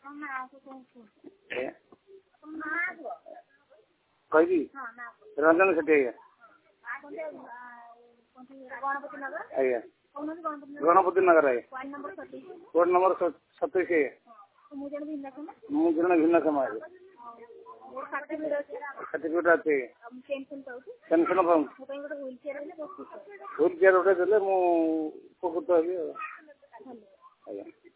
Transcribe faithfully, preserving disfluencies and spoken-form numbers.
कही रंजन सेठी आज्ञा गणपति नगर आज्ञा वार्ड नंबर सतैश मुझे भिन्न समाज सर्टिफिकेट अच्छे पेनसन पाऊँ व्हील चेयर गोटे देले मुझे उपकृत हेबी।